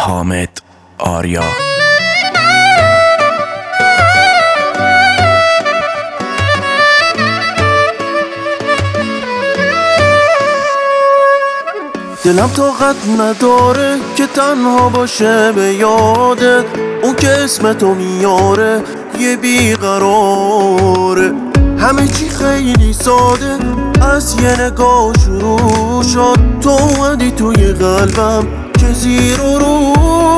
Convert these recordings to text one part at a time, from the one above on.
حامد آریا. دلم طاقت نداره که تنها باشه به یادت، اون که اسم تو میاره یه بیقراره. همه چی خیلی ساده از یه نگاه شروع شد، تو اومدی توی قلبم که زیر و رو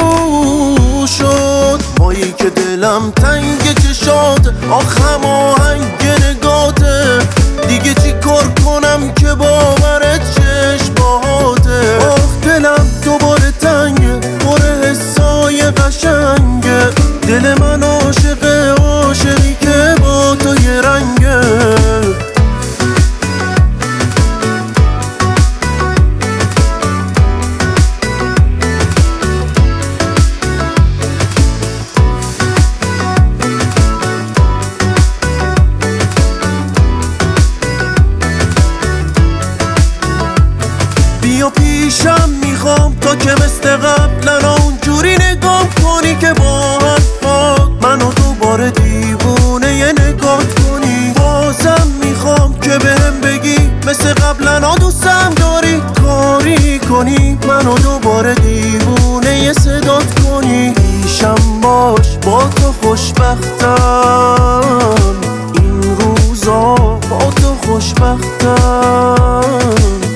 شد. مایی که دلم تنگ چشات، آخم آهنگ نگاته، دیگه چی کار کنم که باورت چشماته. آخ دلم دوباره تنگه، پر حسای قشنگه، دل من عاشقه، عاشقی که با تو یه رنگه. بیا پیشم میخوام تا که مثل قبلا اونجوری نگاه کنی که با حرفات منو دوباره دیوونه یه نگاه کنی. بازم میخوام که بهم بگی مثل قبلا دوستم داری، کاری کنی منو دوباره دیوونه یه صدات کنی. پیشم باش با تو خوشبختم، این روزا با تو خوشبختم.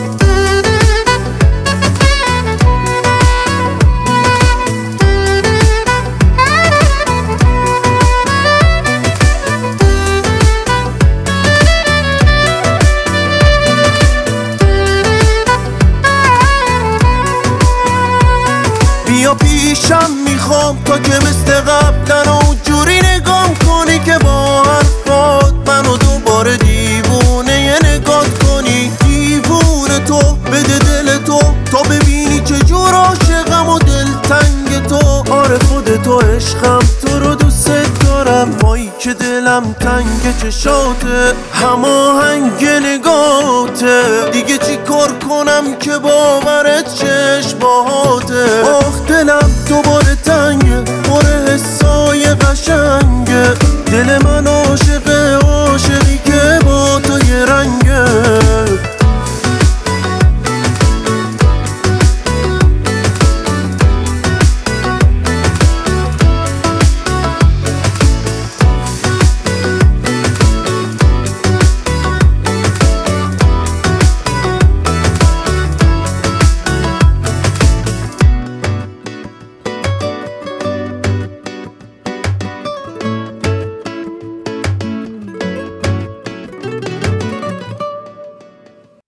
بیا پیشم میخوام تا که مثل قبلا اونجوری نگاه کنی که با حرفات منو دوباره دیوونه یه نگاه کنی. دیوونه تو بده دل تو تا ببینی چجور عاشقم و دلتنگ تو. آره خودتو عشقم، تو رو دوست دارم. مایی که دلم تنگ چشاته، هماهنگ نگاته، دیگه چی کار کنم که باورت چشماته.